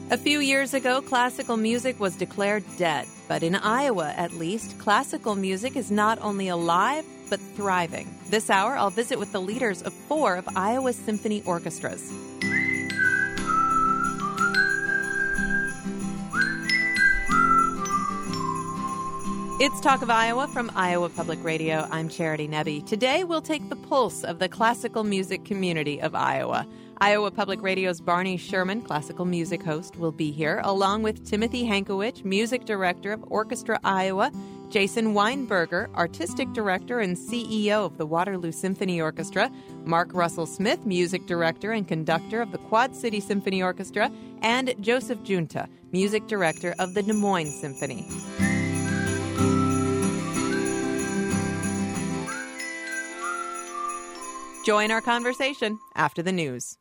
A few years ago, classical music was declared dead. But in Iowa, at least, classical music is not only alive, but thriving. This hour, I'll visit with the leaders of 4 of Iowa's symphony orchestras. It's Talk of Iowa from Iowa Public Radio. I'm Charity Nebbe. Today, we'll take the pulse of the classical music community of Iowa. Iowa Public Radio's Barney Sherman, classical music host, will be here, along with Timothy Hankowich, music director of Orchestra Iowa, Jason Weinberger, artistic director and CEO of the Waterloo Symphony Orchestra, Mark Russell Smith, music director and conductor of the Quad City Symphony Orchestra, and Joseph Giunta, music director of the Des Moines Symphony. Join our conversation after the news.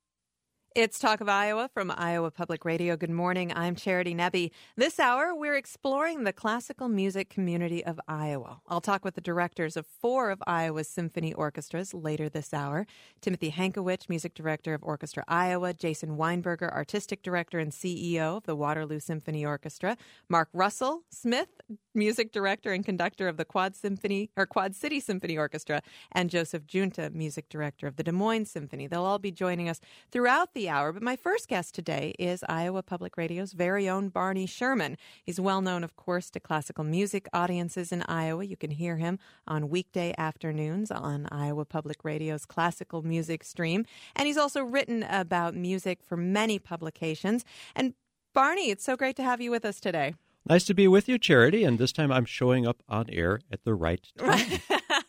It's Talk of Iowa from Iowa Public Radio. Good morning. I'm Charity Nebbe. This hour, we're exploring the classical music community of Iowa. I'll talk with the directors of 4 of Iowa's symphony orchestras later this hour. Timothy Hankowich, music director of Orchestra Iowa. Jason Weinberger, artistic director and CEO of the Waterloo Symphony Orchestra. Mark Russell Smith, music director and conductor of the Quad City Symphony Orchestra. And Joseph Giunta, music director of the Des Moines Symphony. They'll all be joining us throughout the hour, but my first guest today is Iowa Public Radio's very own Barney Sherman. He's well known, of course, to classical music audiences in Iowa. You can hear him on weekday afternoons on Iowa Public Radio's classical music stream, and he's also written about music for many publications. And Barney, it's so great to have you with us today. Nice to be with you, Charity, and this time I'm showing up on air at the right time.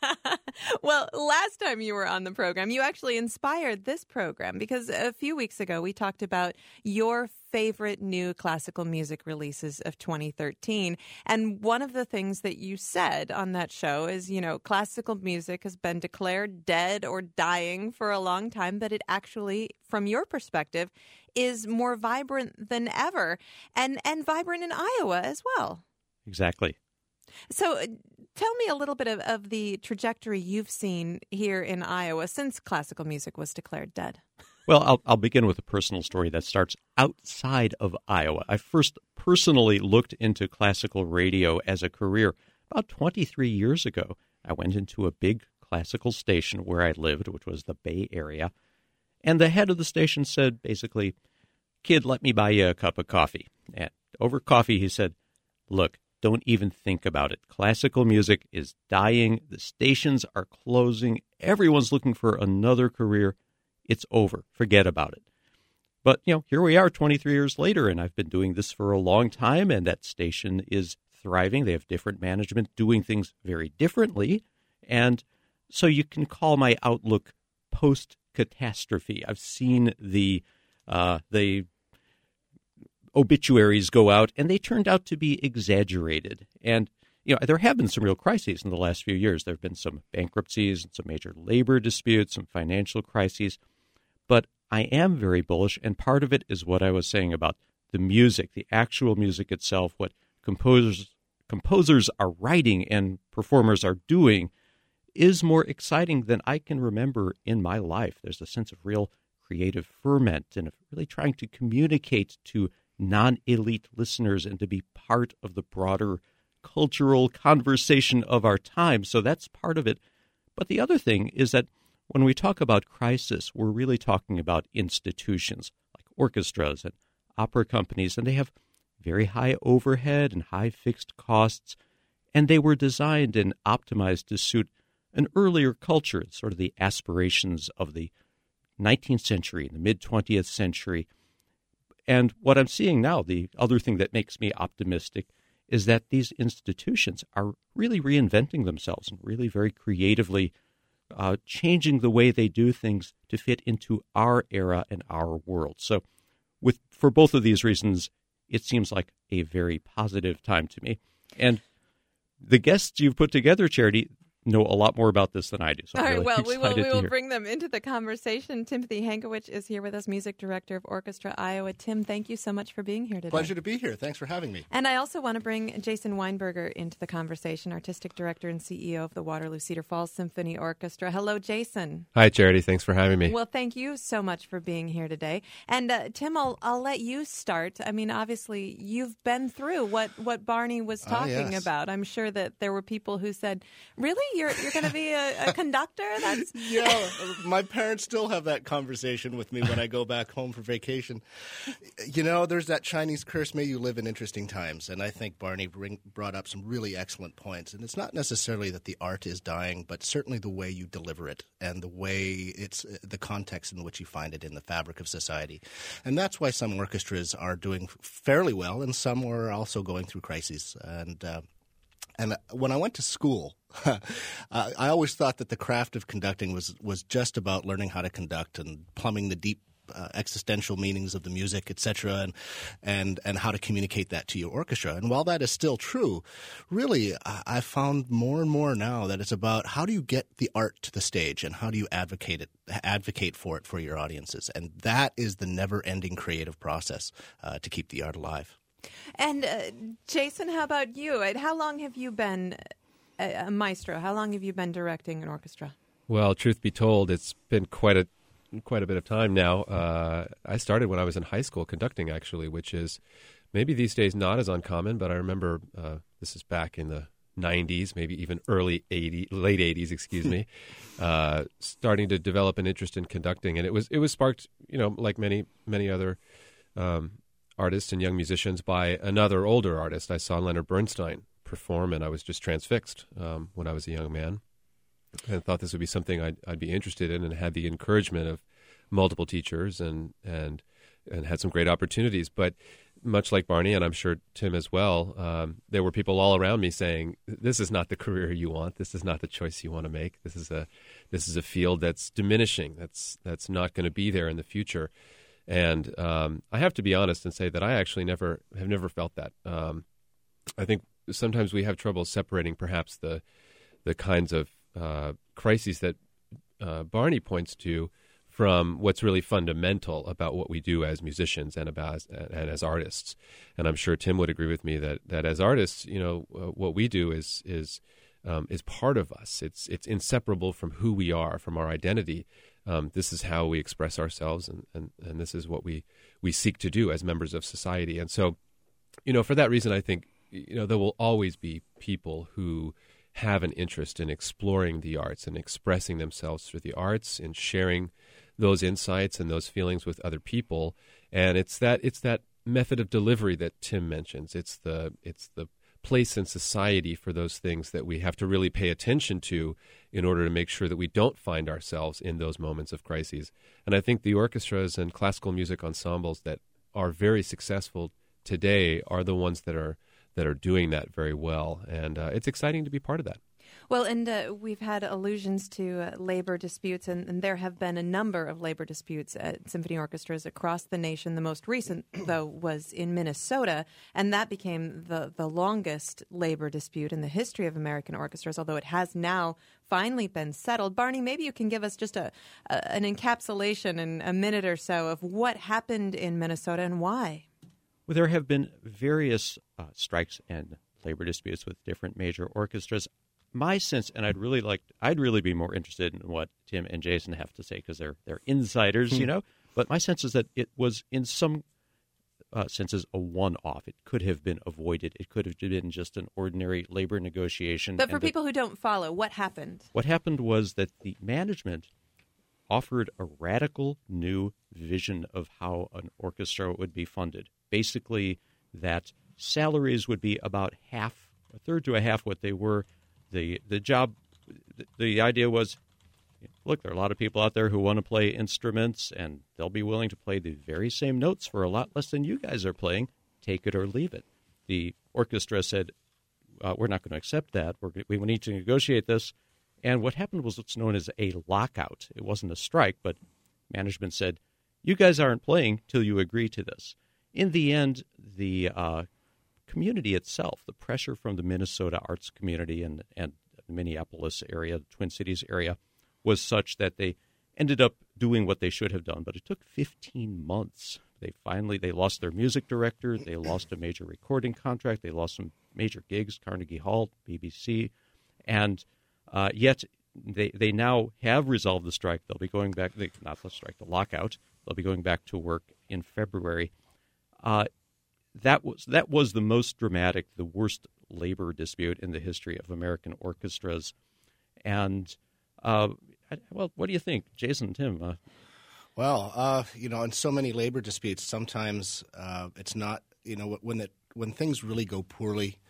Well, last time you were on the program, you actually inspired this program because a few weeks ago we talked about your favorite new classical music releases of 2013. And one of the things that you said on that show is, classical music has been declared dead or dying for a long time, but it actually, from your perspective, is more vibrant than ever and vibrant in Iowa as well. Exactly. So tell me a little bit of the trajectory you've seen here in Iowa since classical music was declared dead. Well, I'll begin with a personal story that starts outside of Iowa. I first personally looked into classical radio as a career about 23 years ago. I went into a big classical station where I lived, which was the Bay Area, and the head of the station said, basically, "Kid, let me buy you a cup of coffee." And over coffee, he said, "Look, don't even think about it. Classical music is dying. The stations are closing. Everyone's looking for another career. It's over. Forget about it." But, here we are 23 years later, and I've been doing this for a long time, and that station is thriving. They have different management doing things very differently. And so you can call my outlook post-catastrophe. I've seen the obituaries go out, and they turned out to be exaggerated. And, there have been some real crises in the last few years. There have been some bankruptcies and some major labor disputes, some financial crises. But I am very bullish, and part of it is what I was saying about the music, the actual music itself, what composers are writing and performers are doing is more exciting than I can remember in my life. There's a sense of real creative ferment and of really trying to communicate to non-elite listeners and to be part of the broader cultural conversation of our time. So that's part of it. But the other thing is that when we talk about crisis, we're really talking about institutions like orchestras and opera companies, and they have very high overhead and high fixed costs, and they were designed and optimized to suit an earlier culture, sort of the aspirations of the 19th century, the mid-20th century. And what I'm seeing now, the other thing that makes me optimistic, is that these institutions are really reinventing themselves and really very creatively changing the way they do things to fit into our era and our world. So for both of these reasons, it seems like a very positive time to me. And the guests you've put together, Charity, know a lot more about this than I do. So All I'm right, really well, we will hear. bring them into the conversation. Timothy Hankowich is here with us, Music Director of Orchestra Iowa. Tim, thank you so much for being here today. Pleasure to be here. Thanks for having me. And I also want to bring Jason Weinberger into the conversation, Artistic Director and CEO of the Waterloo Cedar Falls Symphony Orchestra. Hello, Jason. Hi, Charity. Thanks for having me. Well, thank you so much for being here today. And Tim, I'll let you start. I mean, obviously, you've been through what Barney was talking about. I'm sure that there were people who said, really? You're going to be a conductor? That's Yeah, my parents still have that conversation with me when I go back home for vacation. You know, there's that Chinese curse, may you live in interesting times. And I think Barney brought up some really excellent points. And it's not necessarily that the art is dying, but certainly the way you deliver it and the way it's the context in which you find it in the fabric of society. And that's why some orchestras are doing fairly well and some are also going through crises. And when I went to school, I always thought that the craft of conducting was just about learning how to conduct and plumbing the deep existential meanings of the music, etc., and how to communicate that to your orchestra. And while that is still true, really, I found more and more now that it's about how do you get the art to the stage and how do you advocate for it for your audiences. And that is the never-ending creative process to keep the art alive. And Jason, how about you? How long have you been a maestro? How long have you been directing an orchestra? Well, truth be told, it's been quite a bit of time now. I started when I was in high school conducting, actually, which is maybe these days not as uncommon, but I remember this is back in the 90s, maybe even late 80s, excuse me, starting to develop an interest in conducting. And it was sparked, like many other artists and young musicians, by another older artist. I saw Leonard Bernstein perform, and I was just transfixed when I was a young man, and thought this would be something I'd be interested in, and had the encouragement of multiple teachers and had some great opportunities. But much like Barney, and I'm sure Tim as well, there were people all around me saying, "This is not the career you want. This is not the choice you want to make. This is a field that's diminishing. That's not going to be there in the future." And I have to be honest and say that I actually have never felt that. I think sometimes we have trouble separating perhaps the kinds of crises that Barney points to from what's really fundamental about what we do as musicians and as artists. And I'm sure Tim would agree with me that as artists, what we do is part of us. It's inseparable from who we are, from our identity. This is how we express ourselves, and this is what we seek to do as members of society. And so, for that reason, I think, there will always be people who have an interest in exploring the arts and expressing themselves through the arts and sharing those insights and those feelings with other people. And it's that method of delivery that Tim mentions. It's the place in society for those things that we have to really pay attention to in order to make sure that we don't find ourselves in those moments of crises. And I think the orchestras and classical music ensembles that are very successful today are the ones that are doing that very well. And it's exciting to be part of that. Well, and we've had allusions to labor disputes, and there have been a number of labor disputes at symphony orchestras across the nation. The most recent, though, was in Minnesota, and that became the longest labor dispute in the history of American orchestras, although it has now finally been settled. Barney, maybe you can give us just an encapsulation in a minute or so of what happened in Minnesota and why. Well, there have been various strikes and labor disputes with different major orchestras. My sense, and I'd really be more interested in what Tim and Jason have to say because they're insiders, But my sense is that it was in some senses a one-off. It could have been avoided. It could have been just an ordinary labor negotiation. But for people who don't follow, what happened? What happened was that the management offered a radical new vision of how an orchestra would be funded. Basically, that salaries would be about a third to a half what they were. The idea was, look, there are a lot of people out there who want to play instruments, and they'll be willing to play the very same notes for a lot less than you guys are playing. Take it or leave it. The orchestra said, we're not going to accept that. We need to negotiate this. And what happened was what's known as a lockout. It wasn't a strike, but management said, you guys aren't playing till you agree to this. In the end, the community itself, the pressure from the Minnesota arts community and the Minneapolis area, the Twin Cities area, was such that they ended up doing what they should have done, but it took 15 months. They lost their music director, they lost a major recording contract, they lost some major gigs, Carnegie Hall, BBC, and yet they now have resolved the strike. They'll be going back, not the strike, the lockout. They'll be going back to work in February. That was the most dramatic, the worst labor dispute in the history of American orchestras. And, well, what do you think? Jason, Tim? Well, in so many labor disputes, sometimes it's not, when things really go poorly,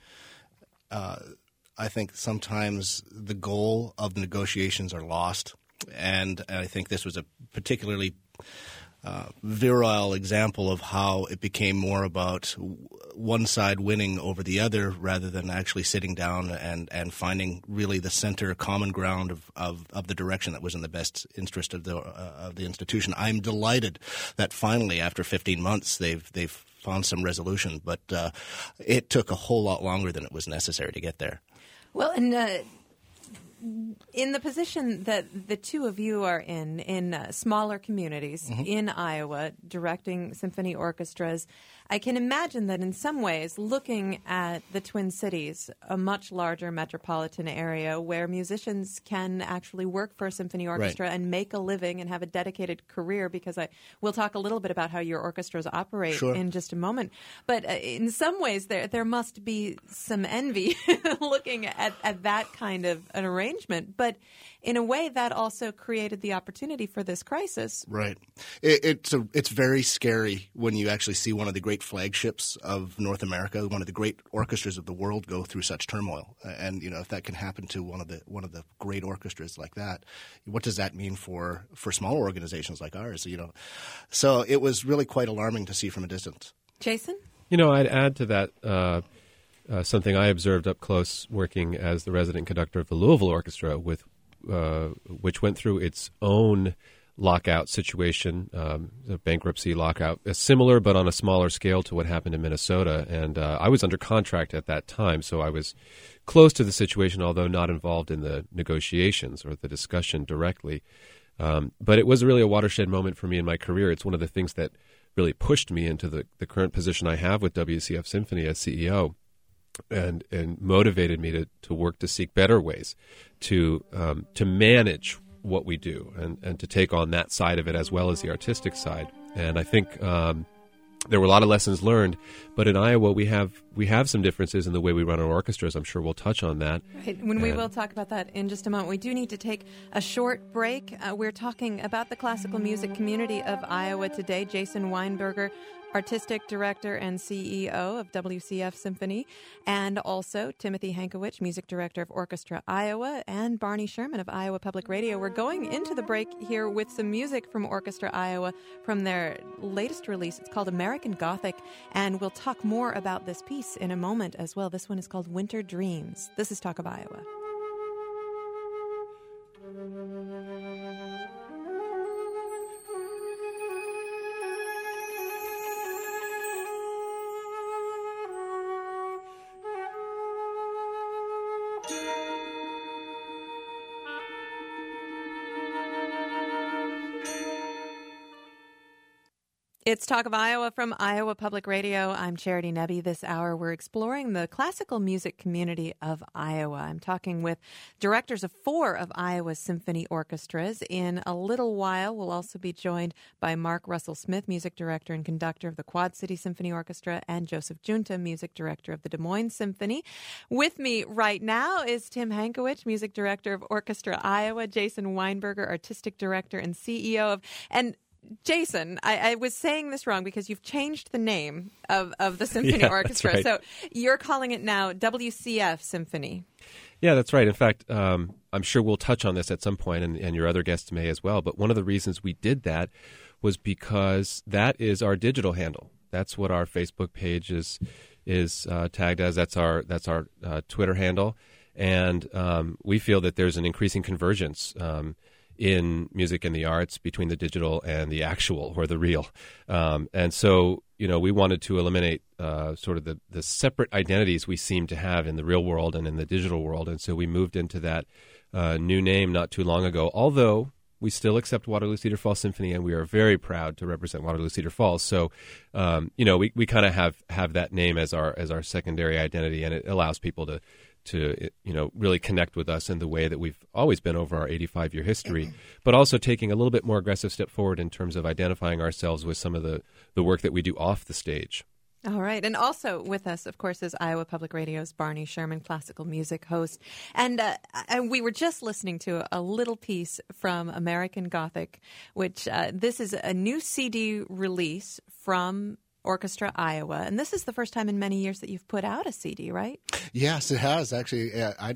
I think sometimes the goal of the negotiations are lost. And I think this was a particularly virile example of how it became more about one side winning over the other rather than actually sitting down and finding really the center common ground of the direction that was in the best interest of the institution. I'm delighted that finally, after 15 months, they've found some resolution, but it took a whole lot longer than it was necessary to get there. Well, and in the position that the two of you are in smaller communities in Iowa, directing symphony orchestras, I can imagine that in some ways, looking at the Twin Cities, a much larger metropolitan area where musicians can actually work for a symphony orchestra and make a living and have a dedicated career, because we'll talk a little bit about how your orchestras operate in just a moment. But in some ways, there must be some envy looking at that kind of an arrangement. But in a way, that also created the opportunity for this crisis. Right. It's very scary when you actually see one of the great flagships of North America, one of the great orchestras of the world, go through such turmoil. And if that can happen to one of the great orchestras like that, what does that mean for smaller organizations like ours? So it was really quite alarming to see from a distance. Jason? I'd add to that something I observed up close working as the resident conductor of the Louisville Orchestra, which went through its own lockout situation, the bankruptcy lockout, similar but on a smaller scale to what happened in Minnesota. And I was under contract at that time, so I was close to the situation, although not involved in the negotiations or the discussion directly. But it was really a watershed moment for me in my career. It's one of the things that really pushed me into the current position I have with WCF Symphony as CEO. And motivated me to work to seek better ways to manage what we do and to take on that side of it as well as the artistic side. And I think there were a lot of lessons learned, but in Iowa we have some differences in the way we run our orchestras. I'm sure we'll touch on that. Right. We will talk about that in just a moment. We do need to take a short break. We're talking about the classical music community of Iowa today. Jason Weinberger, Artistic Director and CEO of WCF Symphony, and also Timothy Hankowich, Music Director of Orchestra Iowa, and Barney Sherman of Iowa Public Radio. We're going into the break here with some music from Orchestra Iowa from their latest release. It's called American Gothic, and we'll talk more about this piece in a moment as well. This one is called Winter Dreams. This is Talk of Iowa. It's Talk of Iowa from Iowa Public Radio. I'm Charity Nebbe. This hour, we're exploring the classical music community of Iowa. I'm talking with directors of 4 of Iowa's symphony orchestras. In a little while, we'll also be joined by Mark Russell Smith, music director and conductor of the Quad City Symphony Orchestra, and Joseph Junta, music director of the Des Moines Symphony. With me right now is Tim Hankowich, music director of Orchestra Iowa, Jason Weinberger, artistic director and CEO of... And Jason, I was saying this wrong because you've changed the name of the symphony orchestra. That's right. So you're calling it now WCF Symphony. Yeah, that's right. In fact, I'm sure we'll touch on this at some point, and your other guests may as well. But one of the reasons we did that was because that is our digital handle. That's what our Facebook page is tagged as. That's our Twitter handle. And we feel that there's an increasing convergence in music and the arts between the digital and the actual or the real. And so we wanted to eliminate sort of the separate identities we seem to have in the real world and in the digital world. And so we moved into that new name not too long ago, although we still accept Waterloo Cedar Falls Symphony, and we are very proud to represent Waterloo Cedar Falls. So, we kind of have that name as our secondary identity, and it allows people to really connect with us in the way that we've always been over our 85-year history, but also taking a little bit more aggressive step forward in terms of identifying ourselves with some of the work that we do off the stage. All right. And also with us, of course, is Iowa Public Radio's Barney Sherman, classical music host. And we were just listening to a little piece from American Gothic, which this is a new CD release from Orchestra Iowa. And this is the first time in many years that you've put out a CD, right? Yes, it has, actually.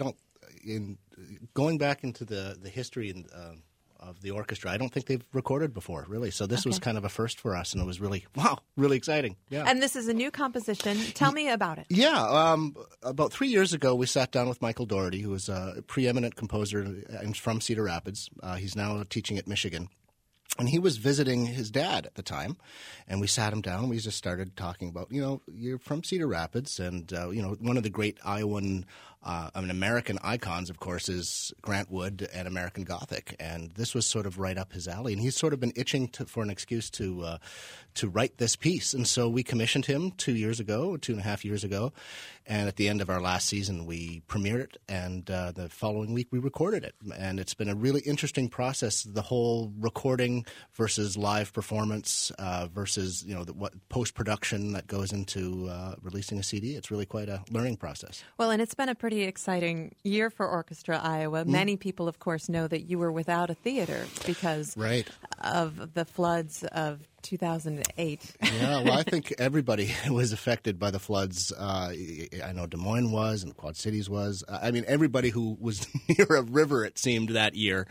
Going back into the history of the orchestra, I don't think they've recorded before, really. So this was kind of a first for us, and it was really exciting. Yeah. And this is a new composition. Tell me about it. Yeah. About 3 years ago, we sat down with Michael Doherty, who is a preeminent composer and from Cedar Rapids. He's now teaching at Michigan. And he was visiting his dad at the time, and we sat him down. We just started talking about, you're from Cedar Rapids, and, one of the great Iowan, American icons, of course, is Grant Wood and American Gothic. And this was sort of right up his alley. And he's sort of been itching for an excuse to write this piece. And so we commissioned him 2.5 years ago. And at the end of our last season, we premiered it. And the following week, we recorded it. And it's been a really interesting process, the whole recording versus live performance versus, what post-production that goes into releasing a CD. It's really quite a learning process. Well, and it's been a pretty exciting year for Orchestra Iowa. Many people, of course, know that you were without a theater because of the floods of 2008. Yeah, well, I think everybody was affected by the floods. I know Des Moines was, and Quad Cities was. Everybody who was near a river, it seemed, that year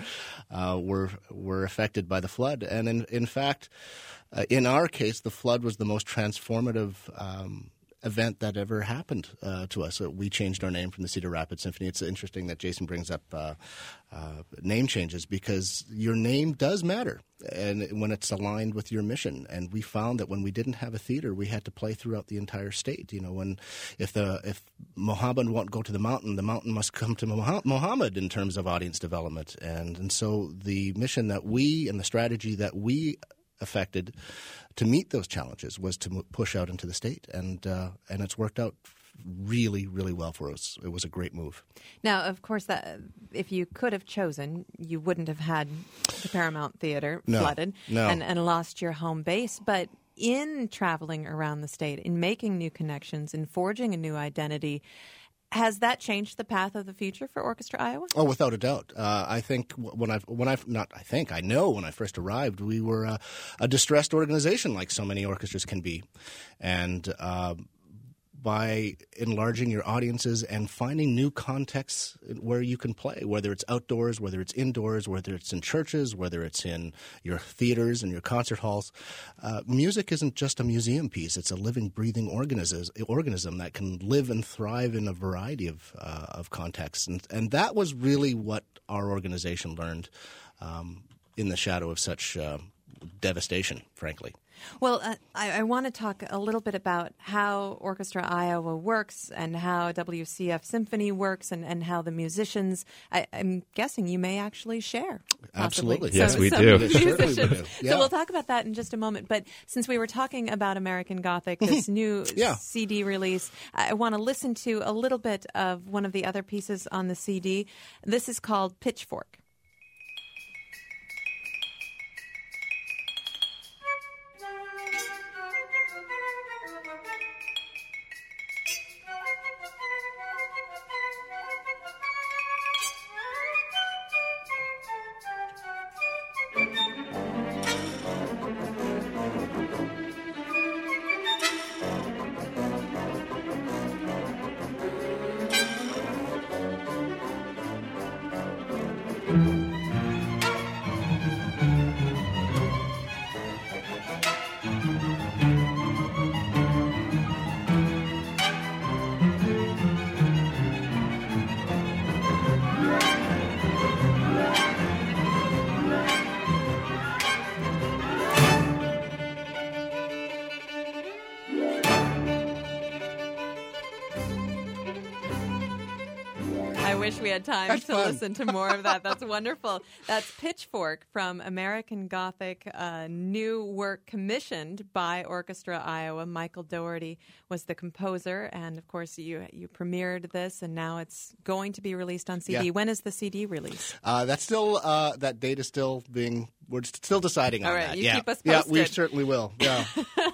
were affected by the flood. And in fact, in our case, the flood was the most transformative event that ever happened to us. We changed our name from the Cedar Rapids Symphony. It's interesting that Jason brings up name changes because your name does matter, and when it's aligned with your mission. And we found that when we didn't have a theater, we had to play throughout the entire state. If Muhammad won't go to the mountain must come to Muhammad in terms of audience development. And so the mission that we and the strategy that we affected to meet those challenges was to push out into the state, and it's worked out really, really well for us. It was a great move. Now, of course, that if you could have chosen, you wouldn't have had the Paramount Theater flooded and lost your home base. But in traveling around the state, in making new connections, in forging a new identity, has that changed the path of the future for Orchestra Iowa? Oh, without a doubt. I think I know when I first arrived, we were a distressed organization like so many orchestras can be. And by enlarging your audiences and finding new contexts where you can play, whether it's outdoors, whether it's indoors, whether it's in churches, whether it's in your theaters and your concert halls. Music isn't just a museum piece. It's a living, breathing organism that can live and thrive in a variety of contexts. And that was really what our organization learned in the shadow of such devastation, frankly. Well, I want to talk a little bit about how Orchestra Iowa works and how WCF Symphony works and how the musicians, I'm guessing you may actually share. Possibly. Absolutely. Yes, we do. Musicians. Yeah. So we'll talk about that in just a moment. But since we were talking about American Gothic, this new CD release, I want to listen to a little bit of one of the other pieces on the CD. This is called Pitchfork. wish we had time to listen to more of that. That's wonderful. That's Pitchfork from American Gothic, new work commissioned by Orchestra Iowa. Michael Doherty was the composer, and of course you premiered this, and now it's going to be released on CD. Yeah. When is the CD release? That's still that date is still we're still deciding on All right, that. you Yeah, keep us posted. Yeah, we certainly will. Yeah.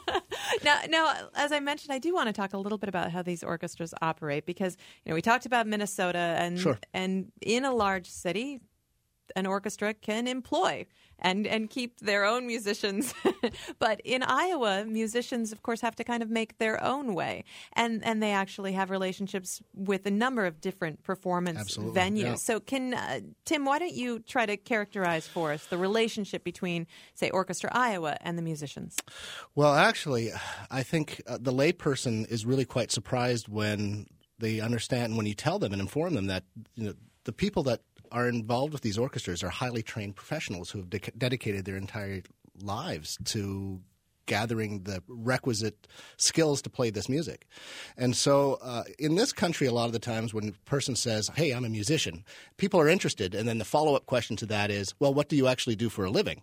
Now, as I mentioned, I do want to talk a little bit about how these orchestras operate because we talked about Minnesota, and Sure. and in a large city, an orchestra can employ and keep their own musicians. But in Iowa, musicians, of course, have to kind of make their own way. And they actually have relationships with a number of different performance Absolutely, venues. yeah. So Tim, why don't you try to characterize for us the relationship between, say, Orchestra Iowa and the musicians? Well, actually, I think the layperson is really quite surprised when they understand, when you tell them and inform them that the people that are involved with these orchestras are highly trained professionals who have dedicated their entire lives to gathering the requisite skills to play this music. And so in this country, a lot of the times when a person says, hey, I'm a musician, people are interested. And then the follow-up question to that is, well, what do you actually do for a living?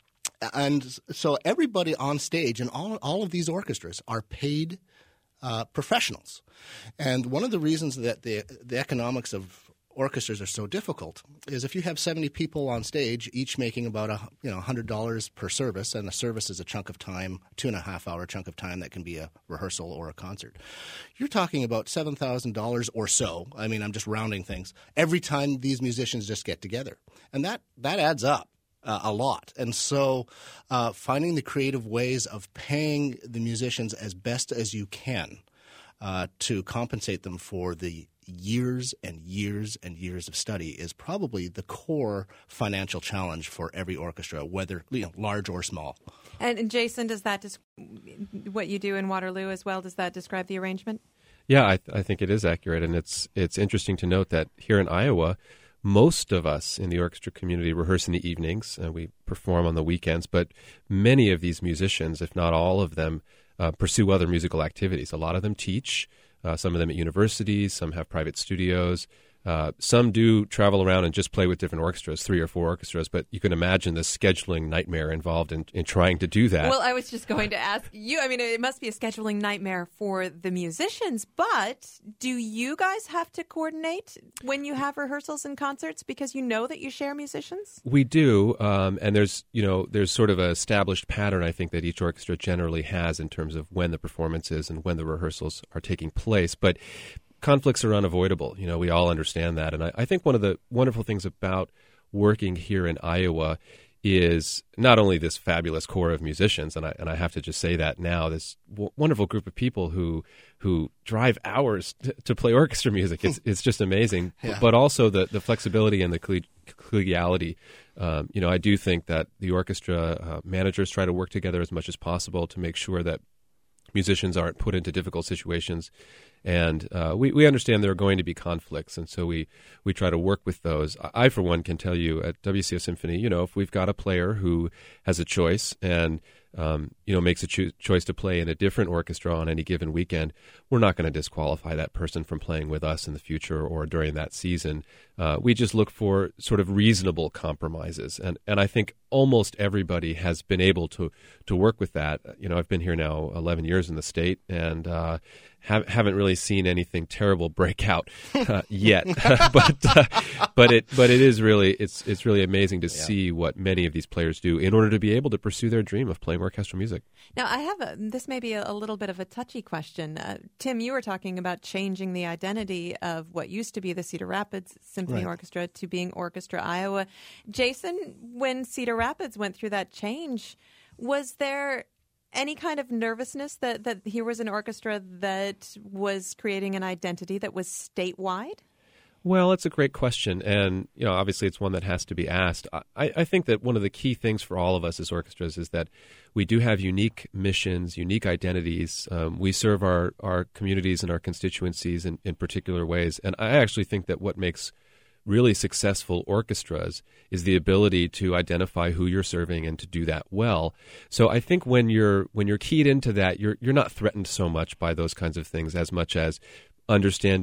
And so everybody on stage in all of these orchestras are paid professionals. And one of the reasons that the economics of orchestras are so difficult is if you have 70 people on stage, each making about $100 per service, and a service is a chunk of time, 2.5-hour chunk of time that can be a rehearsal or a concert. You're talking about $7,000 or so. I mean, I'm just rounding things every time these musicians just get together, and that adds up a lot. And so finding the creative ways of paying the musicians as best as you can to compensate them for the years and years and years of study is probably the core financial challenge for every orchestra, whether large or small. And Jason, does that what you do in Waterloo as well? Does that describe the arrangement? Yeah, I think it is accurate, and it's interesting to note that here in Iowa, most of us in the orchestra community rehearse in the evenings, and we perform on the weekends. But many of these musicians, if not all of them, pursue other musical activities. A lot of them teach. Some of them at universities, some have private studios. Some do travel around and just play with different orchestras, 3 or 4 orchestras, but you can imagine the scheduling nightmare involved in trying to do that. Well, I was just going to ask you, I mean, it must be a scheduling nightmare for the musicians, but do you guys have to coordinate when you have rehearsals and concerts because you know that you share musicians? We do, and there's sort of an established pattern, I think, that each orchestra generally has in terms of when the performance is and when the rehearsals are taking place, but conflicts are unavoidable. We all understand that. And I think one of the wonderful things about working here in Iowa is not only this fabulous core of musicians, and I have to just say that now, this wonderful group of people who drive hours to play orchestra music. It's just amazing. Yeah. But also the flexibility and the collegiality. I do think that the orchestra managers try to work together as much as possible to make sure that musicians aren't put into difficult situations. And we understand there are going to be conflicts, and so we try to work with those. I, for one, can tell you at WCO Symphony, if we've got a player who has a choice and makes a choice to play in a different orchestra on any given weekend, we're not going to disqualify that person from playing with us in the future or during that season. We just look for sort of reasonable compromises, and I think almost everybody has been able to work with that. I've been here now 11 years in the state, and haven't really seen anything terrible break out yet. but it is really it's really amazing to see what many of these players do in order to be able to pursue their dream of playing orchestral music. Now, I have this may be a little bit of a touchy question. Tim, you were talking about changing the identity of what used to be the Cedar Rapids Symphony Orchestra to being Orchestra Iowa. Jason, when Cedar Rapids went through that change, was there any kind of nervousness that here was an orchestra that was creating an identity that was statewide? Well, it's a great question, and obviously it's one that has to be asked. I think that one of the key things for all of us as orchestras is that we do have unique missions, unique identities. We serve our communities and our constituencies in particular ways, and I actually think that what makes really successful orchestras is the ability to identify who you're serving and to do that well. So I think when you're keyed into that, you're not threatened so much by those kinds of things as much as understanding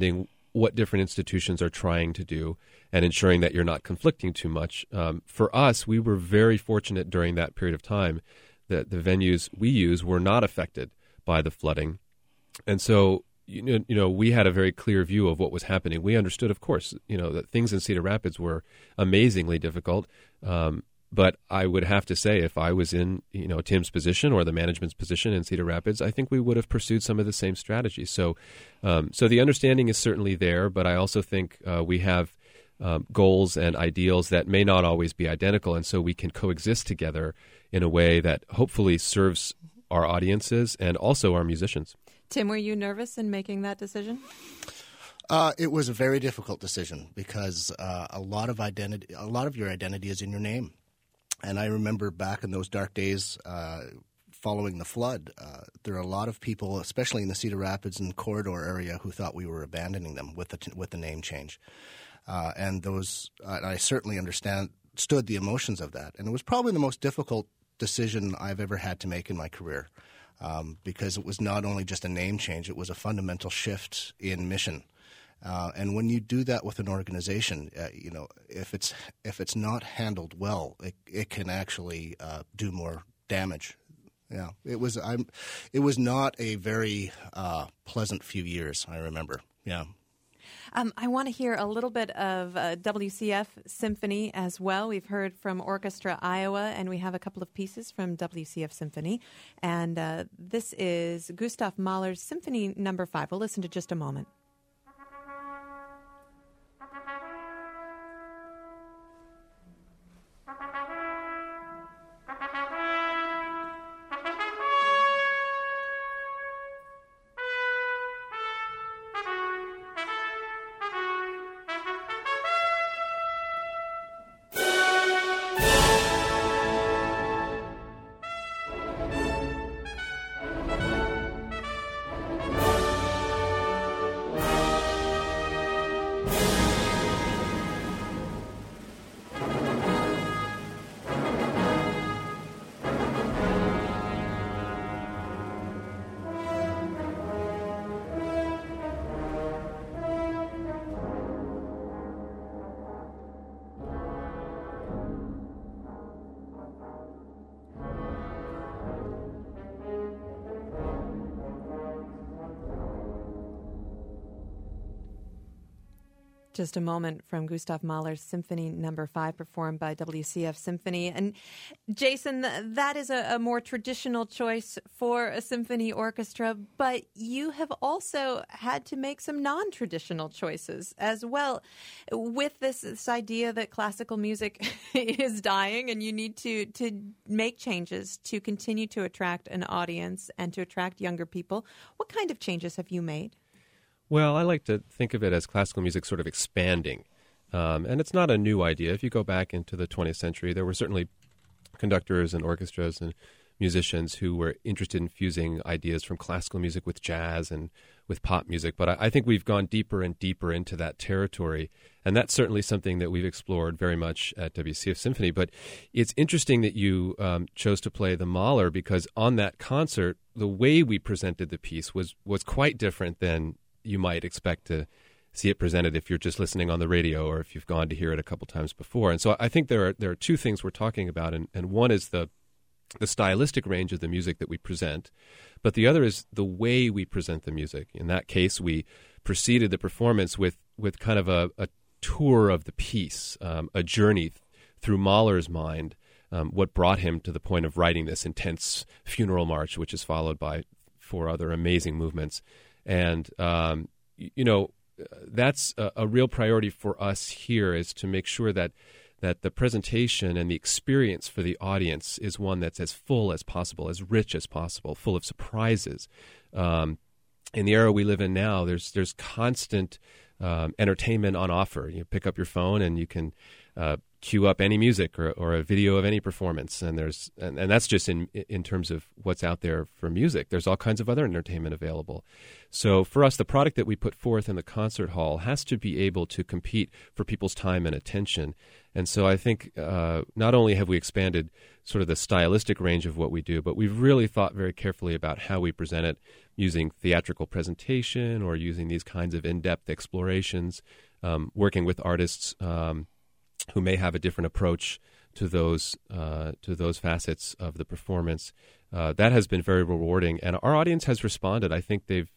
what different institutions are trying to do and ensuring that you're not conflicting too much. For us, we were very fortunate during that period of time that the venues we use were not affected by the flooding. And so, we had a very clear view of what was happening. We understood, of course, that things in Cedar Rapids were amazingly difficult. But I would have to say, if I was in, Tim's position or the management's position in Cedar Rapids, I think we would have pursued some of the same strategies. So the understanding is certainly there, but I also think we have goals and ideals that may not always be identical, and so we can coexist together in a way that hopefully serves our audiences and also our musicians. Tim, were you nervous in making that decision? It was a very difficult decision because a lot of your identity is in your name. And I remember back in those dark days following the flood, there are a lot of people, especially in the Cedar Rapids and corridor area, who thought we were abandoning them with the name change. And I certainly understood the emotions of that. And it was probably the most difficult decision I've ever had to make in my career because it was not only just a name change, it was a fundamental shift in mission. And when you do that with an organization, if it's not handled well, it can actually do more damage. Yeah, it was not a very pleasant few years, I remember. Yeah. I want to hear a little bit of WCF Symphony as well. We've heard from Orchestra Iowa, and we have a couple of pieces from WCF Symphony. And this is Gustav Mahler's Symphony No. 5. We'll listen to just a moment. Just a moment from Gustav Mahler's Symphony No. 5 performed by WCF Symphony. And Jason, that is a more traditional choice for a symphony orchestra, but you have also had to make some non-traditional choices as well with this idea that classical music is dying and you need to make changes to continue to attract an audience and to attract younger people. What kind of changes have you made? Well, I like to think of it as classical music sort of expanding. And it's not a new idea. If you go back into the 20th century, there were certainly conductors and orchestras and musicians who were interested in fusing ideas from classical music with jazz and with pop music. But I think we've gone deeper and deeper into that territory. And that's certainly something that we've explored very much at WCF Symphony. But it's interesting that you chose to play the Mahler because on that concert, the way we presented the piece was quite different than you might expect to see it presented if you're just listening on the radio or if you've gone to hear it a couple times before. And so I think there are two things we're talking about, and one is the stylistic range of the music that we present, but the other is the way we present the music. In that case, we preceded the performance with kind of a tour of the piece, a journey through Mahler's mind, what brought him to the point of writing this intense funeral march, which is followed by 4 other amazing movements. And, that's a real priority for us here is to make sure that the presentation and the experience for the audience is one that's as full as possible, as rich as possible, full of surprises. In the era we live in now, there's constant entertainment on offer. You pick up your phone and you can queue up any music or a video of any performance, and that's just in terms of what's out there for music. There's all kinds of other entertainment available. So for us, the product that we put forth in the concert hall has to be able to compete for people's time and attention. And so I think not only have we expanded sort of the stylistic range of what we do, but we've really thought very carefully about how we present it using theatrical presentation or using these kinds of in-depth explorations, working with artists who may have a different approach to those facets of the performance. That has been very rewarding, and our audience has responded. I think they've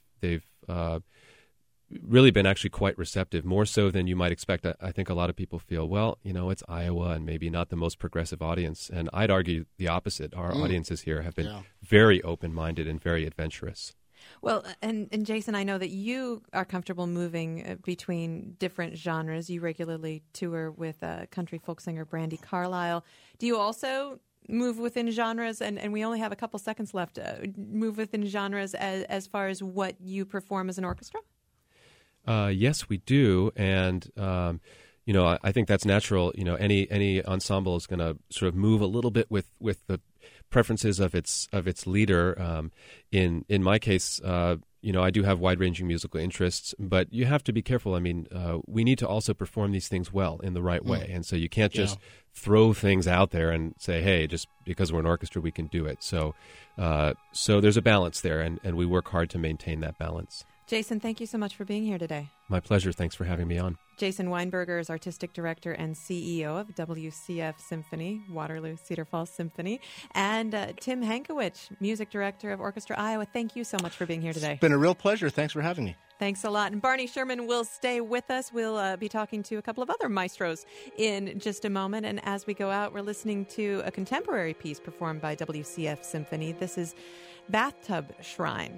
really been actually quite receptive, more so than you might expect. I think a lot of people feel, well, it's Iowa and maybe not the most progressive audience, and I'd argue the opposite. Our audiences here have been very open-minded and very adventurous. Well, and Jason, I know that you are comfortable moving between different genres. You regularly tour with country folk singer Brandi Carlile. Do you also move within genres, and we only have a couple seconds left, move within genres as far as what you perform as an orchestra? Yes, we do, and I think that's natural. Any ensemble is going to sort of move a little bit with the preferences of its leader. In my case, I do have wide-ranging musical interests, but you have to be careful. I mean, we need to also perform these things well in the right way, and so you can't just throw things out there and say, "Hey, just because we're an orchestra, we can do it." So there's a balance there, and we work hard to maintain that balance. Jason, thank you so much for being here today. My pleasure. Thanks for having me on. Jason Weinberger is Artistic Director and CEO of WCF Symphony, Waterloo Cedar Falls Symphony, and Tim Hankowich, Music Director of Orchestra Iowa. Thank you so much for being here today. It's been a real pleasure. Thanks for having me. Thanks a lot. And Barney Sherman will stay with us. We'll be talking to a couple of other maestros in just a moment. And as we go out, we're listening to a contemporary piece performed by WCF Symphony. This is Bathtub Shrine.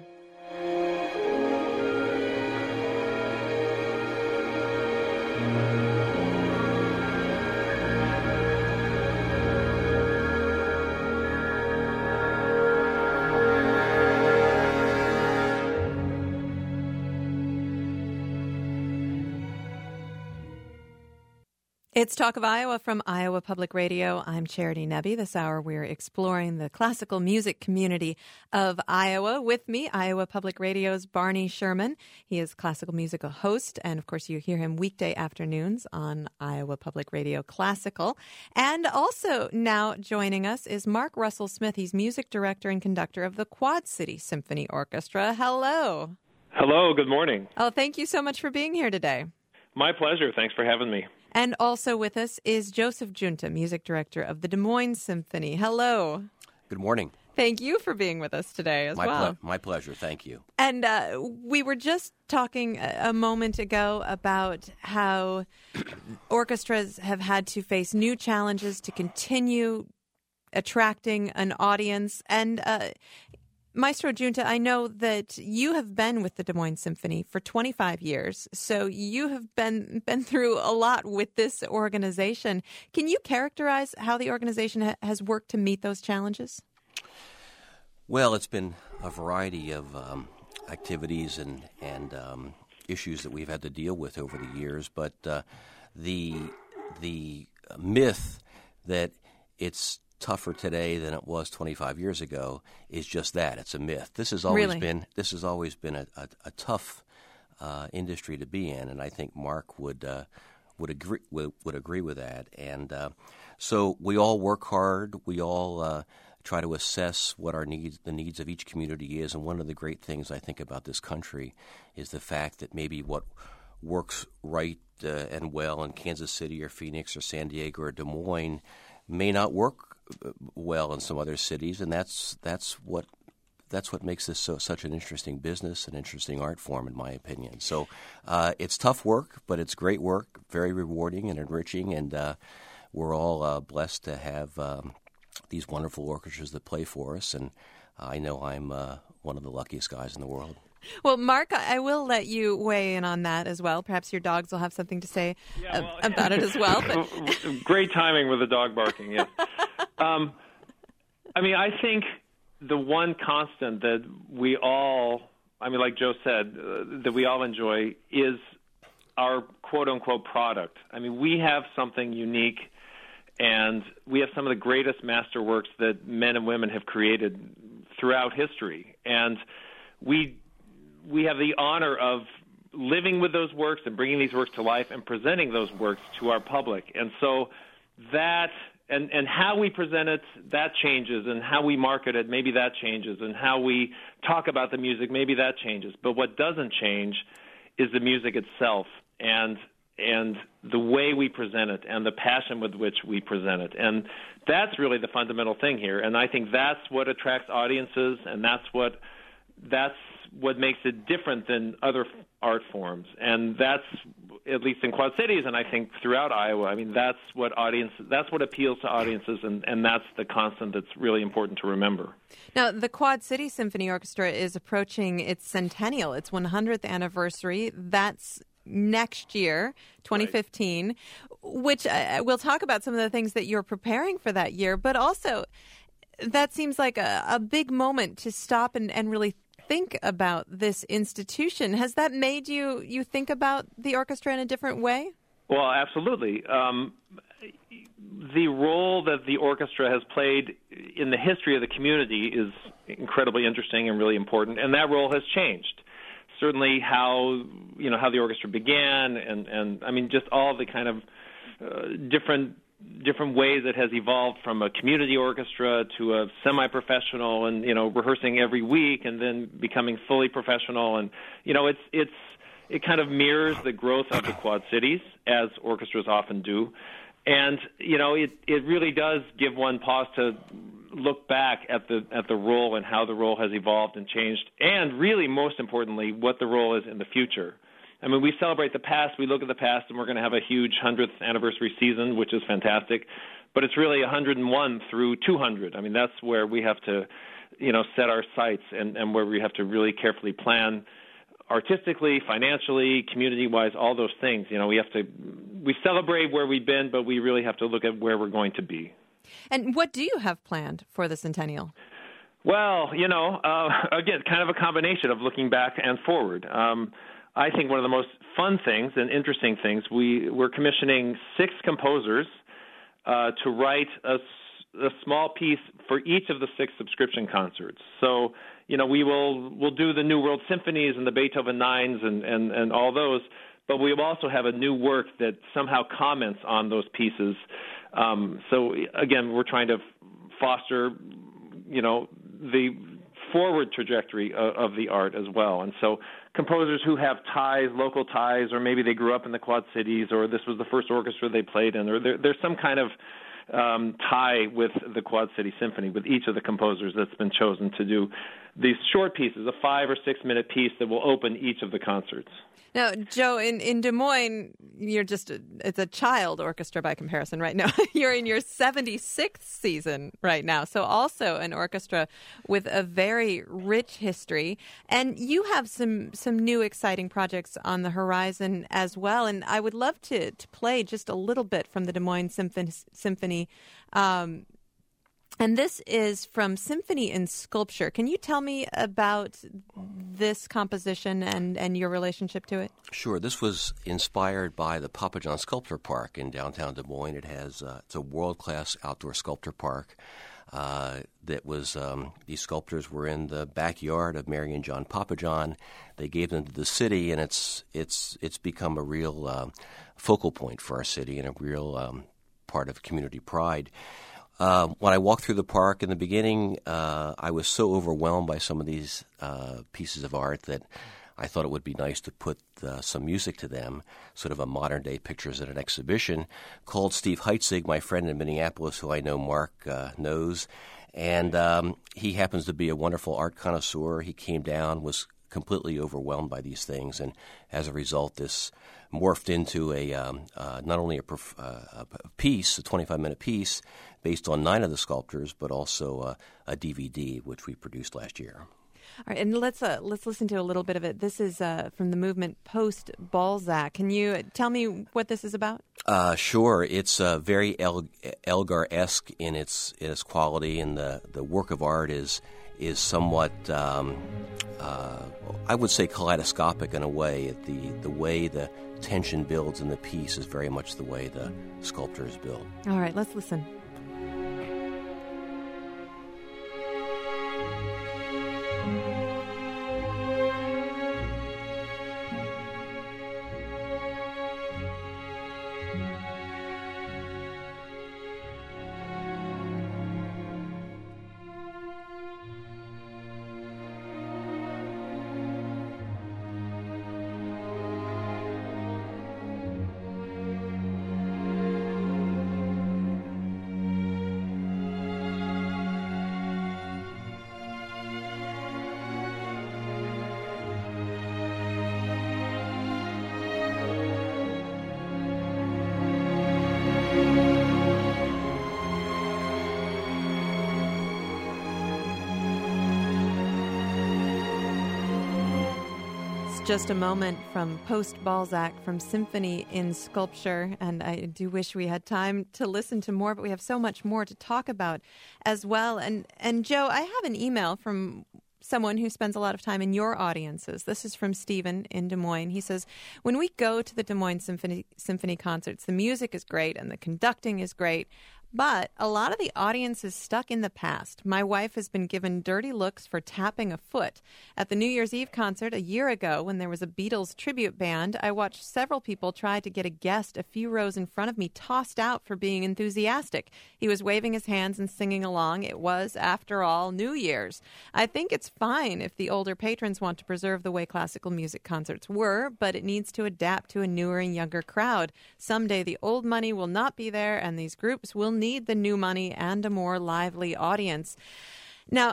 It's Talk of Iowa from Iowa Public Radio. I'm Charity Nebbe. This hour we're exploring the classical music community of Iowa. With me, Iowa Public Radio's Barney Sherman. He is classical musical host, and of course you hear him weekday afternoons on Iowa Public Radio Classical. And also now joining us is Mark Russell Smith. He's music director and conductor of the Quad City Symphony Orchestra. Hello. Hello, good morning. Oh, thank you so much for being here today. My pleasure. Thanks for having me. And also with us is Joseph Giunta, music director of the Des Moines Symphony. Hello. Good morning. Thank you for being with us today as well. My pleasure. Thank you. And we were just talking a moment ago about how orchestras have had to face new challenges to continue attracting an audience. And Maestro Giunta, I know that you have been with the Des Moines Symphony for 25 years, so you have been through a lot with this organization. Can you characterize how the organization has worked to meet those challenges? Well, it's been a variety of activities and issues that we've had to deal with over the years, but the myth that it's tougher today than it was 25 years ago is just that. It's a myth. This has always been a tough industry to be in, and I think Mark would agree with that. And so we all work hard. We all try to assess what the needs of each community is. And one of the great things I think about this country is the fact that maybe what works right and well in Kansas City or Phoenix or San Diego or Des Moines may not work well in some other cities, and that's what makes this such an interesting business, an interesting art form, in my opinion. So it's tough work, but it's great work, very rewarding and enriching, and we're all blessed to have these wonderful orchestras that play for us, and I know I'm one of the luckiest guys in the world. Well, Mark, I will let you weigh in on that as well. Perhaps your dogs will have something to say about it as well. But great timing with the dog barking, yes. I think the one constant that we all, like Joe said, that we all enjoy is our quote-unquote product. We have something unique And we have some of the greatest masterworks that men and women have created throughout history. And we have the honor of living with those works and bringing these works to life and presenting those works to our public. And so that, and how we present it, that changes, and how we market it, maybe that changes, and how we talk about the music, maybe that changes. But what doesn't change is the music itself and the way we present it and the passion with which we present it. And that's really the fundamental thing here. And I think that's what attracts audiences, and that's what makes it different than other art forms. And that's, at least in Quad Cities, and I think throughout Iowa, I mean, that's what appeals to audiences, and that's the constant that's really important to remember. Now, the Quad City Symphony Orchestra is approaching its centennial, its 100th anniversary. That's next year, 2015, right. Which we'll talk about some of the things that you're preparing for that year, but also that seems like a big moment to stop and really think about this institution. Has that made you think about the orchestra in a different way? Well, absolutely. The role that the orchestra has played in the history of the community is incredibly interesting and really important, and that role has changed. Certainly how the orchestra began, and I mean, just all the kind of different ways it has evolved from a community orchestra to a semi-professional, and rehearsing every week, and then becoming fully professional. And it kind of mirrors the growth of the Quad Cities, as orchestras often do. And it really does give one pause to look back at the role and how the role has evolved and changed, and really, most importantly, what the role is in the future. I mean, we celebrate the past, we look at the past, and we're going to have a huge 100th anniversary season, which is fantastic. But it's really 101 through 200. I mean, that's where we have to, set our sights and where we have to really carefully plan artistically, financially, community-wise, all those things. We celebrate where we've been, but we really have to look at where we're going to be. And what do you have planned for the centennial? Well, again, kind of a combination of looking back and forward. I think one of the most fun things and interesting things, we're commissioning 6 composers to write a small piece for each of the 6 subscription concerts. So, we'll do the New World Symphonies and the Beethoven Nines and all those, but we will also have a new work that somehow comments on those pieces. So, again, we're trying to foster, the forward trajectory of the art as well. And so composers who have ties, local ties, or maybe they grew up in the Quad Cities, or this was the first orchestra they played in, or there's some kind of tie with the Quad City Symphony, with each of the composers that's been chosen to do these short pieces, a 5 or 6 minute piece that will open each of the concerts. Now, Joe, in Des Moines, it's a child orchestra by comparison right now. You're in your 76th season right now, so also an orchestra with a very rich history. And you have some new exciting projects on the horizon as well. And I would love to play just a little bit from the Des Moines Symphony. And this is from Symphony in Sculpture. Can you tell me about this composition and your relationship to it? Sure. This was inspired by the Papa John Sculpture Park in downtown Des Moines. It's a world-class outdoor sculpture park. These sculptures were in the backyard of Mary and John Papa John. They gave them to the city, and it's become a real focal point for our city and a real part of community pride. When I walked through the park in the beginning, I was so overwhelmed by some of these pieces of art that I thought it would be nice to put some music to them, sort of a modern-day Pictures at an Exhibition. Called Steve Heitzig, my friend in Minneapolis, who I know Mark knows, and he happens to be a wonderful art connoisseur. He came down, was completely overwhelmed by these things, and as a result, this morphed into not only a piece, a 25-minute piece, based on 9 of the sculptures, but also a DVD, which we produced last year. All right, and let's listen to a little bit of it. This is from the movement post-Balzac. Can you tell me what this is about? Sure. It's very Elgar-esque in its quality, and the work of art is somewhat, I would say, kaleidoscopic in a way. The way the tension builds in the piece is very much the way the sculptor is built. All right, let's listen. Just a moment from Post-Balzac from Symphony in Sculpture, and I do wish we had time to listen to more, but we have so much more to talk about as well. And Joe, I have an email from someone who spends a lot of time in your audiences. This is from Stephen in Des Moines. He says, when we go to the Des Moines Symphony concerts, the music is great and the conducting is great, but a lot of the audience is stuck in the past. My wife has been given dirty looks for tapping a foot. At the New Year's Eve concert a year ago, when there was a Beatles tribute band, I watched several people try to get a guest a few rows in front of me tossed out for being enthusiastic. He was waving his hands and singing along. It was, after all, New Year's. I think it's fine if the older patrons want to preserve the way classical music concerts were, but it needs to adapt to a newer and younger crowd. Someday the old money will not be there, and these groups will need the new money and a more lively audience. Now,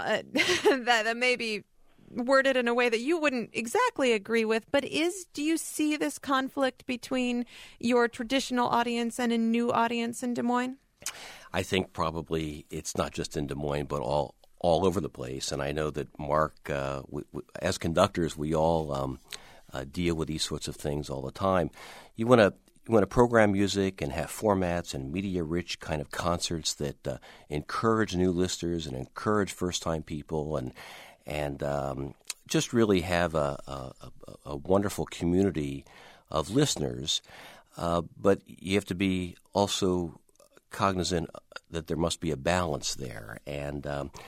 that may be worded in a way that you wouldn't exactly agree with, but do you see this conflict between your traditional audience and a new audience in Des Moines? I think probably it's not just in Des Moines, but all over the place. And I know that Mark, as conductors, we all deal with these sorts of things all the time. You want to program music and have formats and media-rich kind of concerts that encourage new listeners and encourage first-time people and just really have a wonderful community of listeners. But you have to be also cognizant that there must be a balance there. And,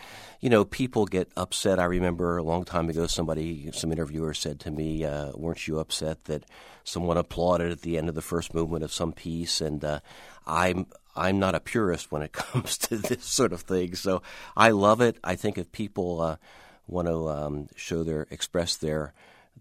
people get upset. I remember a long time ago some interviewer said to me, weren't you upset that someone applauded at the end of the first movement of some piece? And I'm not a purist when it comes to this sort of thing. So I love it. I think if people want to express their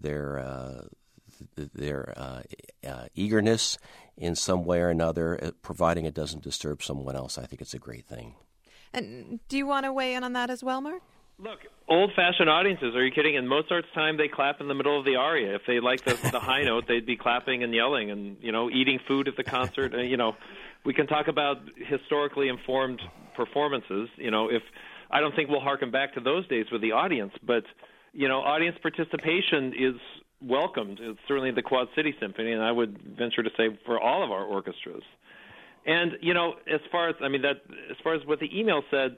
eagerness in some way or another, providing it doesn't disturb someone else, I think it's a great thing. And do you want to weigh in on that as well, Mark? Look, old-fashioned audiences, are you kidding? In Mozart's time, they clap in the middle of the aria. If they like the high note, they'd be clapping and yelling and, eating food at the concert. We can talk about historically informed performances. I don't think we'll harken back to those days with the audience, but, audience participation is welcomed. It's certainly the Quad City Symphony, and I would venture to say for all of our orchestras. And as far as what the email said,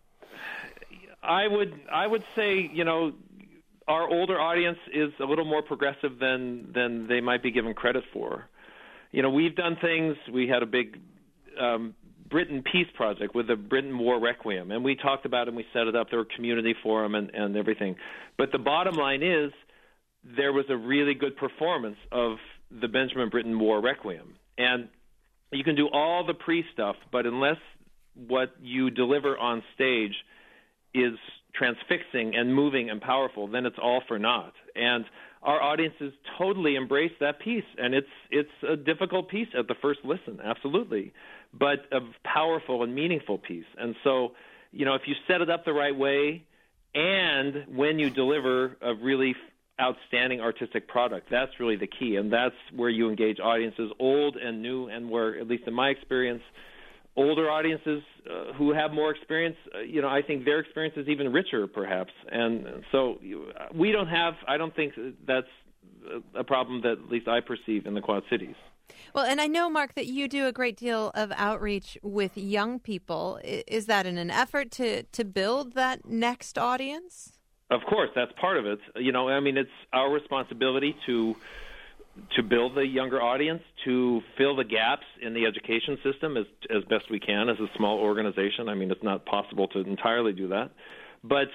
I would say our older audience is a little more progressive than they might be given credit for. We've done things. We had a big Britain Peace Project with the Britain War Requiem, and we talked about it and we set it up. There were community forum and everything. But the bottom line is, there was a really good performance of the Benjamin Britten War Requiem. And you can do all the pre-stuff, but unless what you deliver on stage is transfixing and moving and powerful, then it's all for naught. And our audiences totally embrace that piece, and it's a difficult piece at the first listen, absolutely, but a powerful and meaningful piece. And so, if you set it up the right way and when you deliver a really outstanding artistic product, that's really the key, and that's where you engage audiences, old and new, and where, at least in my experience, older audiences who have more experience, I think their experience is even richer, perhaps. And so I don't think that's a problem that at least I perceive in the Quad Cities. Well, and I know, Mark, that you do a great deal of outreach with young people. Is that in an effort to build that next audience? Of course, that's part of it. It's our responsibility to build the younger audience, to fill the gaps in the education system as best we can as a small organization. It's not possible to entirely do that. But,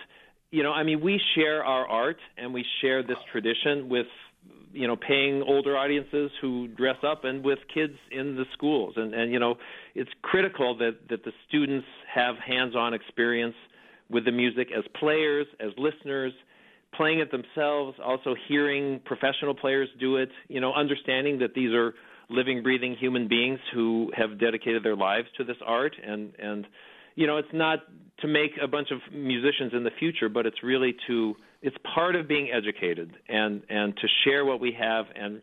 we share our art and we share this tradition with, paying older audiences who dress up and with kids in the schools. And it's critical that the students have hands-on experience with the music as players, as listeners, playing it themselves, also hearing professional players do it, understanding that these are living, breathing human beings who have dedicated their lives to this art. And it's not to make a bunch of musicians in the future, but it's really it's part of being educated and to share what we have and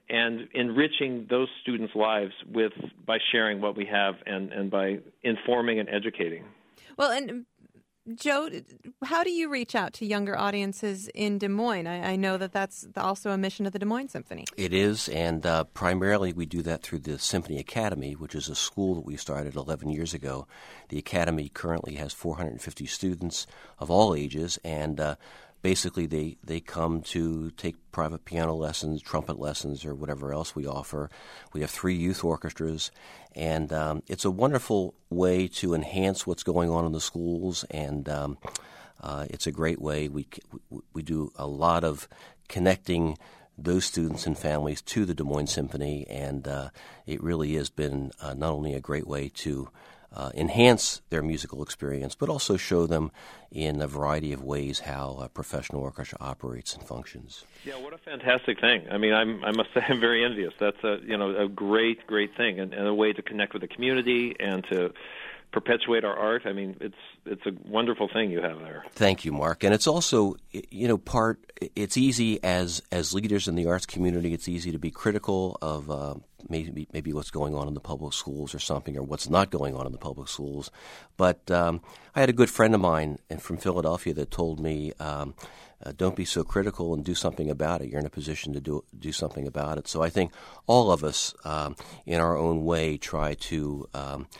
enriching those students' lives by sharing what we have and by informing and educating. Well, and Joe, how do you reach out to younger audiences in Des Moines? I know that that's also a mission of the Des Moines Symphony. It is, and primarily we do that through the Symphony Academy, which is a school that we started 11 years ago. The Academy currently has 450 students of all ages, and basically they come to take private piano lessons, trumpet lessons, or whatever else we offer. We have 3 youth orchestras, and it's a wonderful way to enhance what's going on in the schools, and it's a great way. We do a lot of connecting those students and families to the Des Moines Symphony, and it really has been not only a great way to enhance their musical experience, but also show them in a variety of ways how a professional orchestra operates and functions. Yeah, what a fantastic thing. I must say I'm very envious. That's a great thing, and a way to connect with the community and to perpetuate our art. It's a wonderful thing you have there. Thank you, Mark. And it's also, it's easy as leaders in the arts community, it's easy to be critical of maybe what's going on in the public schools or something, or what's not going on in the public schools. But I had a good friend of mine from Philadelphia that told me, don't be so critical and do something about it. You're in a position to do something about it. So I think all of us, in our own way, try to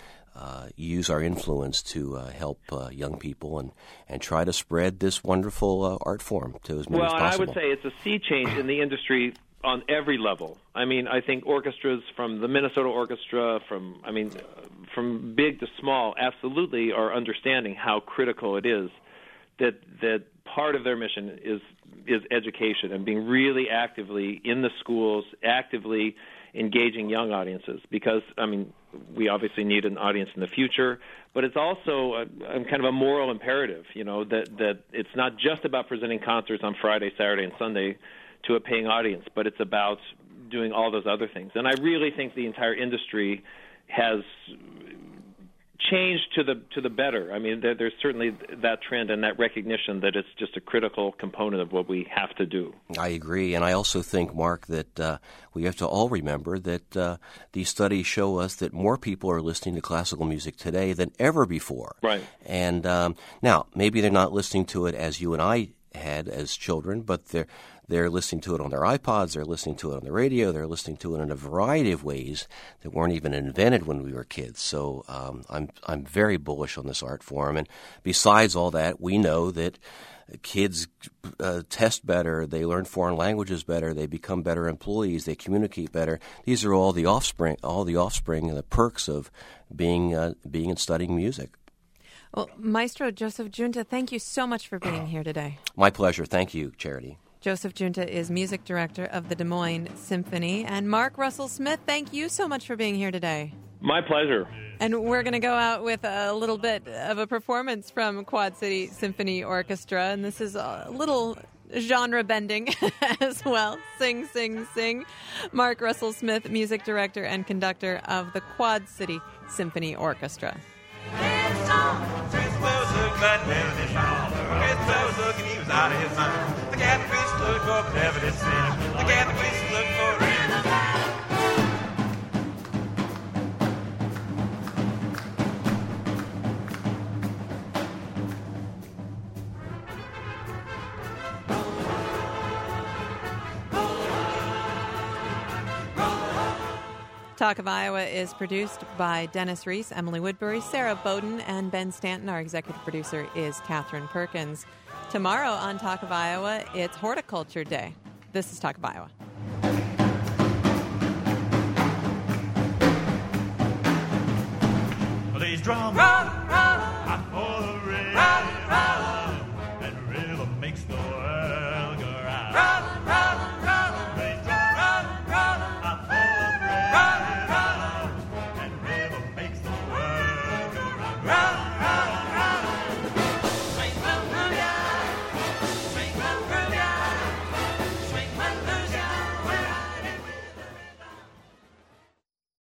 use our influence to help young people and try to spread this wonderful art form to as many as possible. Well, I would say it's a sea change in the industry on every level. I think orchestras, from the Minnesota Orchestra, from big to small, absolutely are understanding how critical it is that part of their mission is education and being really actively in the schools, actively engaging young audiences, because we obviously need an audience in the future, but it's also kind of a moral imperative, that it's not just about presenting concerts on Friday, Saturday, and Sunday to a paying audience, but it's about doing all those other things. And I really think the entire industry has changed to the better. There's certainly that trend and that recognition that it's just a critical component of what we have to do. I agree, and I also think, Mark, that we have to all remember that these studies show us that more people are listening to classical music today than ever before. Right. And now, maybe they're not listening to it as you and I had as children, but they're listening to it on their iPods, they're listening to it on the radio, they're listening to it in a variety of ways that weren't even invented when we were kids. So I'm very bullish on this art form. And besides all that, we know that kids test better, they learn foreign languages better, they become better employees, they communicate better. These are all the offspring and the perks of being and studying music. Well, Maestro Joseph Giunta, thank you so much for being here today. My pleasure. Thank you, Charity. Joseph Giunta is music director of the Des Moines Symphony. And Mark Russell Smith, thank you so much for being here today. My pleasure. And we're going to go out with a little bit of a performance from Quad City Symphony Orchestra. And this is a little genre bending as well. Sing, sing, sing. Mark Russell Smith, music director and conductor of the Quad City Symphony Orchestra. He was out of his mind. The Catholic priest looked for benevolent sin. The Catholic priest looked for Talk of Iowa is produced by Dennis Reese, Emily Woodbury, Sarah Bowden, and Ben Stanton. Our executive producer is Catherine Perkins. Tomorrow on Talk of Iowa, it's Horticulture Day. This is Talk of Iowa. These drums run, run.